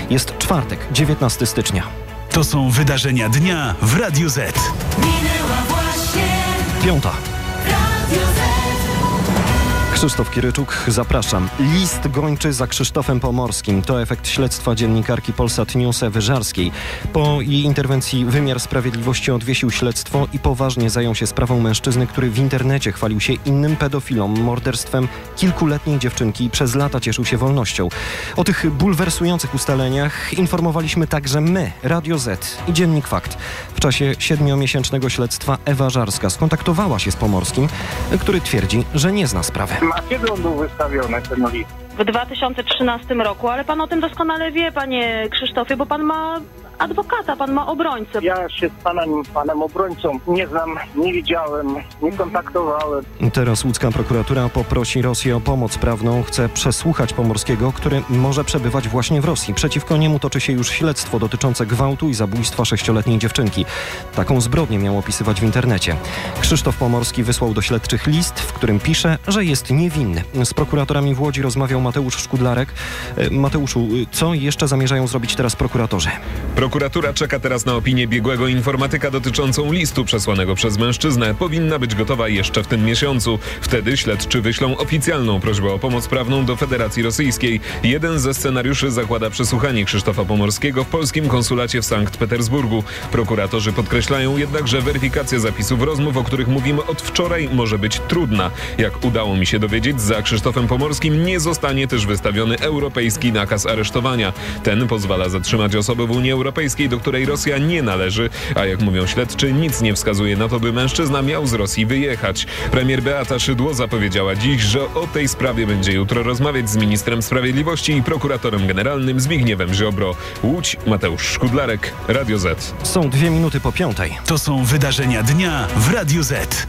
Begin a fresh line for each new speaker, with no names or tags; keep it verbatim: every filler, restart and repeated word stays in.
Jest czwartek, dziewiętnastego stycznia.
To są wydarzenia dnia w Radiu Z.
Minęła właśnie
Piąta.
Radio Z.
Krzysztof Kiryczuk, zapraszam. List gończy za Krzysztofem Pomorskim. To efekt śledztwa dziennikarki Polsat News Ewy Żarskiej. Po jej interwencji wymiar sprawiedliwości odwiesił śledztwo i poważnie zajął się sprawą mężczyzny, który w internecie chwalił się innym pedofilom morderstwem kilkuletniej dziewczynki i przez lata cieszył się wolnością. O tych bulwersujących ustaleniach informowaliśmy także my, Radio Z i Dziennik Fakt. W czasie siedmiomiesięcznego śledztwa Ewa Żarska skontaktowała się z Pomorskim, który twierdzi, że nie zna sprawy.
A kiedy on był wystawiony, ten list?
W dwa tysiące trzynastym roku, ale pan o tym doskonale wie, panie Krzysztofie, bo pan ma adwokata, pan ma obrońcę.
Ja się z panem, panem obrońcą nie znam, nie widziałem, nie kontaktowałem.
Teraz łódzka prokuratura poprosi Rosję o pomoc prawną. Chce przesłuchać Pomorskiego, który może przebywać właśnie w Rosji. Przeciwko niemu toczy się już śledztwo dotyczące gwałtu i zabójstwa sześcioletniej dziewczynki. Taką zbrodnię miał opisywać w internecie. Krzysztof Pomorski wysłał do śledczych list, w którym pisze, że jest niewinny. Z prokuratorami w Łodzi rozmawiał Mateusz Szkudlarek. Mateuszu, co jeszcze zamierzają zrobić teraz prokuratorzy?
Prokuratura czeka teraz na opinię biegłego informatyka dotyczącą listu przesłanego przez mężczyznę. Powinna być gotowa jeszcze w tym miesiącu. Wtedy śledczy wyślą oficjalną prośbę o pomoc prawną do Federacji Rosyjskiej. Jeden ze scenariuszy zakłada przesłuchanie Krzysztofa Pomorskiego w polskim konsulacie w Sankt Petersburgu. Prokuratorzy podkreślają jednak, że weryfikacja zapisów rozmów, o których mówimy od wczoraj, może być trudna. Jak udało mi się dowiedzieć, za Krzysztofem Pomorskim nie zostanie też wystawiony europejski nakaz aresztowania. Ten pozwala zatrzymać osobę w Unii Europejskiej, do której Rosja nie należy, a jak mówią śledczy, nic nie wskazuje na to, by mężczyzna miał z Rosji wyjechać. Premier Beata Szydło zapowiedziała dziś, że o tej sprawie będzie jutro rozmawiać z ministrem sprawiedliwości i prokuratorem generalnym Zbigniewem Ziobro. Łódź, Mateusz Szkudlarek, Radio Z.
Są dwie minuty po piątej.
To są wydarzenia dnia w Radiu Z.